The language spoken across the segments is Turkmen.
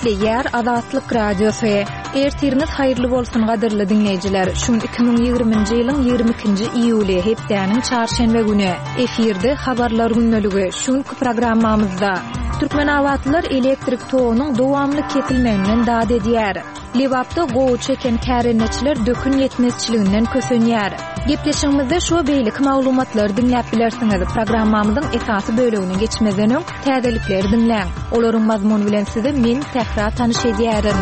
Ýer Azatlyk radiosu. Ertiriniz hayırlı bolsun gadyrly dinleyijiler. Şun 2020-nji ýylyň 22-nji iýuly hepdeniň çarşembe güni efirde habarlar günneligi. Şunky programmamyzda Türkmen awatlylar elektrik togynyň dowamly kesilmeginden dad edýär. Liwapda gowy çeken kärenetçiler dökün yetmezçiliginden kösenýär. Gepleşigimizde şu beýlik maglumatlar dinläp bilersiňiz. Programmamyzyň esasy bölegine geçmeden öň täzelikleri dinläň. Olaryň mazmuny bilen sizi men Tehra tanyş edýärim.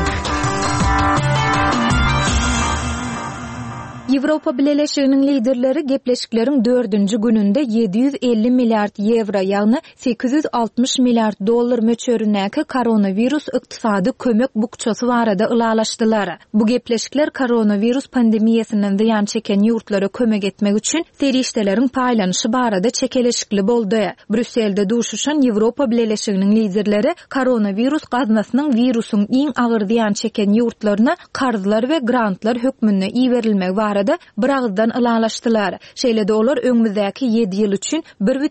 Ýewropa Birleşiginiň liderleri gepleşikleriň 4-nji gününde 750 milliard euro ýagny 860 milliard dollar möçöründäki koronavirus ykdysady kömek bukçasy barada ylalaşdylar. Bu gepleşikler koronavirus pandemiýasynyň ýan çeken ýurtlara kömek etmek üçin serişdeleriň paýlanyşy barada çekeleşikli boldy. Brüsselde duşuşan Ýewropa Birleşiginiň liderleri koronavirus gaznasynyň virusyň iň agyr ýan çeken ýurtlaryna karzylar we grantlar hökmünde iýerilmek barada biragdan ylalaşdylar. Şeýle-de olar öňümüzdäki 7 ýyl üçin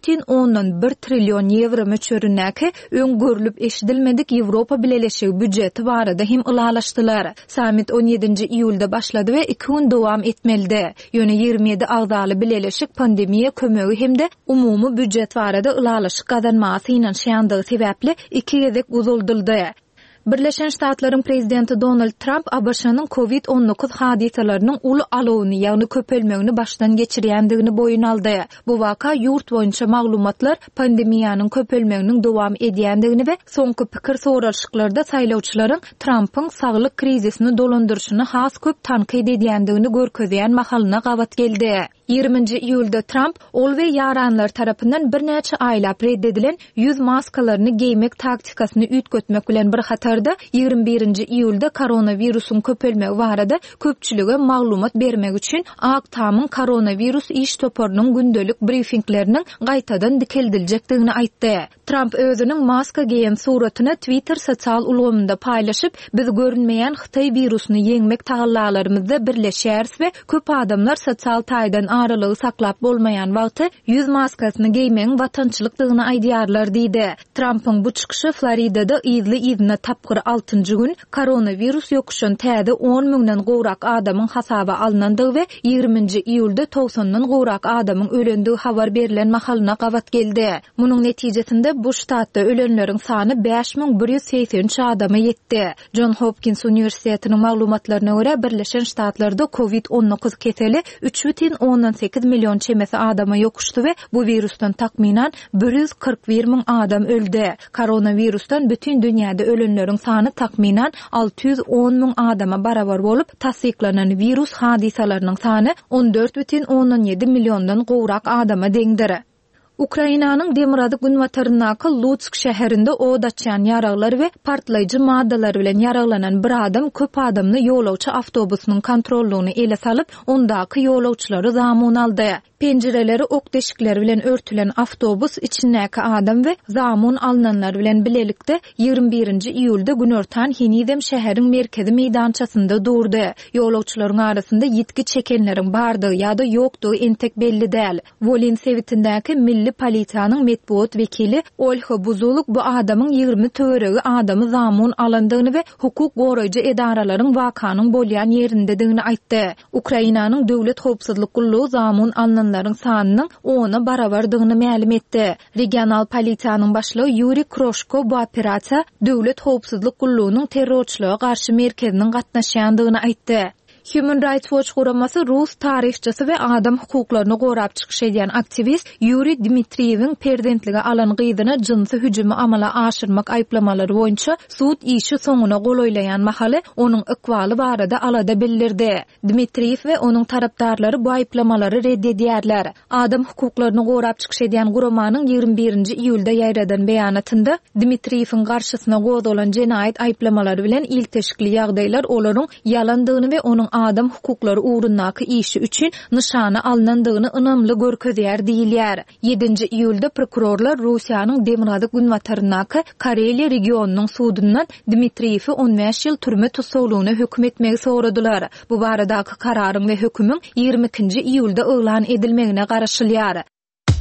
1,1 trillion euro möçöründäki öňgörülip eşidilmedik Ýewropa Birleşigi büdjeti barada hem ylalaşdylar. Samit 17-nji iýulda başlady we 2 gün dowam etmeldi. Ýöne 27 agdaly Birleşik pandemiýa kömegi hemde umumy büdjet barada ylalaşyk gazanmasy ýa-da şeýandygy sebäpli 2 gezek uzuldyldy. Birleşen Ştatlaryň prezidenti Donald Trump ABŞ-nyň COVID-19 hadisalarynyň uly alawyny ýagny köpelmegini başdan geçirýändigini boyun aldy. Bu waka ýurt boýunça maglumatlar pandemiýanyň köpelmeginiň dowam edýändigini we soňky pikir soraşyklarda saýlawçylaryň Trumpyň saglyk krizisini dolandyrşyny has köp tanqid edýändigini görkezýän mahalyna gabat geldi. 20-nji iýulda Trump ol we ýaranlar tarapyndan bir näçe aýlap reddedilen ýüz maskalaryny giýmek taktikasyny ütgetmek bilen bir hatarda 21-nji iýulda koronawirusyň köpelmegi barada köpçülige maglumat bermek üçin Aktamyň koronavirus iş toparynyň gündelik briefingleriniň gaýtadan dikildiljekdigini aýtdy. Trump özüniň maska giýen suratyny Twitter sosial ulgamynda paýlaşyp, biz görünmeýän Xitay virusyny ýeňmek tagallarymyzda birleşýäris we köp adamlar sosial taýdan aralygy saklap bolmayan wagty ýüz maskasyny giýmegiň watançylykdygyny aýdýarlar diýdi. Trumpyň bu çykyşy Floridada ýyzly tapgyr 6-njy gün koronavirus ýokuşan täze 10 000-den gowrak adamyň hasaba alınandygy we 20-nji iýulda 90-dan gowrak adamyň ölendigi habar berilen mahalyna gabat geldi. Munyň netijesinde bu ştatda ölenleriň sany 5183 adama ýetdi. John Hopkins Universitetiniň maglumatlaryna görä Birleşen Ştatlarda COVID-19 keseli 3,8 milyon çemesi adama yokuştu ve bu virusdan takminan 141 000 adam öldü. Koronavirusdan bütün dünyada ölenlerin sanı takminan 610 000 adama barabar bolup tasdiklanan virus hadisalarının sanı 14,17 milyondan gowrak adama deňdir. Ukrainanyň Demirady günwataryndaky Lutsk şäherinde od açan ýaraglar we partlaýjy maddalar bilen ýaraglanan bir adam köp adamny ýolawçy awtobusynyň kontrollugyny ele salyp, ondaky ýolawçylary zamun aldy. Penjireleri ok deşikleri bilen örtülen awtobus içindäki adam we zamun alınanlar bilen bilelikde 21-nji iýulda günortan Hinidem şäheriň merkezi meýdançasynda durdy. Ýolawçylaryň arasynda ýitki çekenleriň bardygy ýa-da ýokdugy entek belli däl. Volyn sewitindäki milli polisiýanyň metbuat wekili Olha Buzuluk bu adamyň 20 töregi adamy zamun alandygyny we hukuk goraýjy edaralaryň wakanyň bolýan ýerindedigini aýtdy. Ukrainanyň döwlet howpsuzlyk gullugy zamun alananlaryň sanynyň 10-a barabardygyny ma'lum etdi. Regional polisiýanyň başlygy Yuri Kroshko bu operasiýa döwlet howpsuzlyk gullugynyň terrorçylyga garşy merkeziniň gatnaşýandygyny aýtdy. Human Rights Watch guramasy Rus tarihçisi we adam hukuklaryny gorap çykyş edýän aktivist Yuri Dmitriewiň prezidentligi alan gyzyna jynsy hüjümi amala aşyrmak aýplamalary boýunça sud işi soňuna golaýlaýan mahaly onuň ykbaly barada alada bildirdi. Dmitriew we onuň tarapdarlary bu aýplamalary reddedýärler. Adam hukuklaryny gorap çykyş edýän guramanyň 21-nji iýulda ýaýradan beýanatynda Dmitriewiň garşysyna gozalan jenaýet aýplamalary bilen ilteşikli ýagdaýlar olaryň ýalandygyny we onuň adam hukuklary uğrundaky işi üçin nişana alınandygyny ynamly görkezýär diýilýär. 7-nji iýulda prokurorlar Russiýanyň Demirady günwataryndaky Kareliýa regionunyň sudundan Dmitriewi 15 ýyl türme tutsaglygyna hökm etmegi soradylar. Bu baradaky kararyň we hökümüň 22-nji iýulda elan edilmegine garaşylýar.